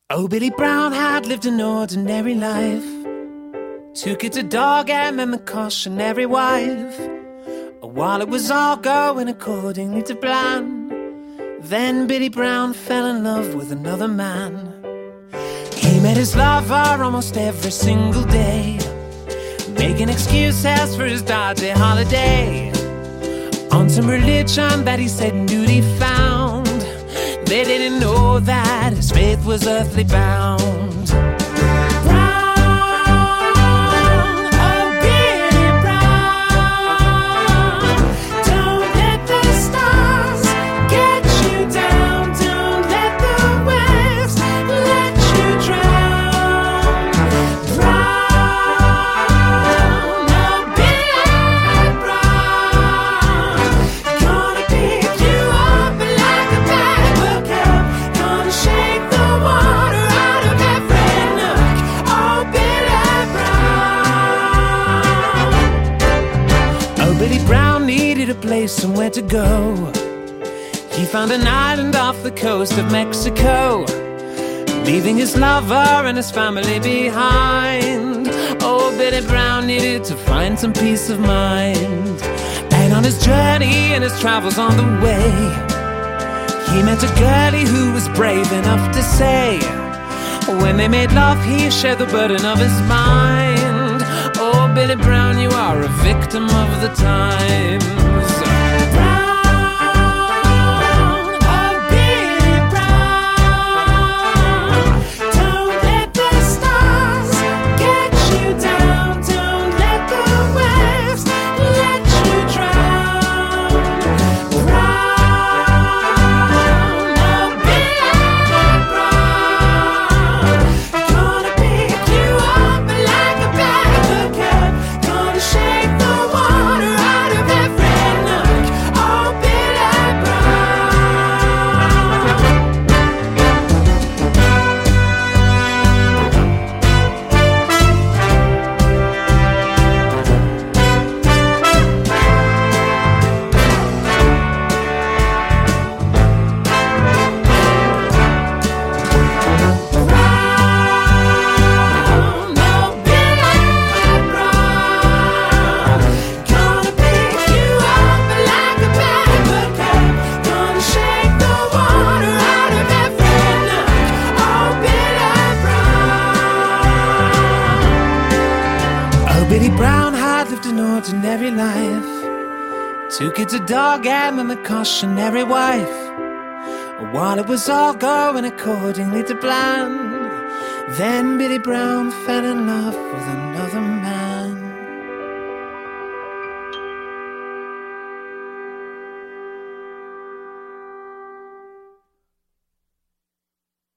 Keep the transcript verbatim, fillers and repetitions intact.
Oh, Billy Brown had lived an ordinary life. Two kids, a dog, and then the cautionary wife. While it was all going accordingly to plan, then Billy Brown fell in love with another man. He met his lover almost every single day, making excuses for his dodgy holiday. On some religion that he said and duty found, they didn't know that his faith was earthly bound. Brown, oh Billy Brown, don't let the stars get you down. Don't let the waves let you drown. Brown, oh Billy Brown, gonna pick you up like a paper cup, gonna shake the water out of every nook. Oh Billy Brown. Oh, Billy Brown needed a place, somewhere to go. He found an island off the coast of Mexico, leaving his lover and his family behind. Oh, Billy Brown needed to find some peace of mind. And on his journey and his travels on the way, he met a girlie who was brave enough to say, when they made love, he shared the burden of his mind. Oh, Billy Brown, you are a victim of the times. Brown, oh Billy Brown, don't let the stars get you down. Don't let the waves let you drown. Brown, oh Billy Brown, gonna pick you up like a paper cup, gonna shake the water out of every nook. Oh Billy Brown, oh Billy Brown, gonna pick you up like a paper cup, gonna shake the water out of every nook. Oh Billy Brown. Oh, Billy Brown had lived an ordinary life. Two kids, a dog, and then the cautionary wife. While it was all going accordingly to plan, then Billy Brown fell in love with another man.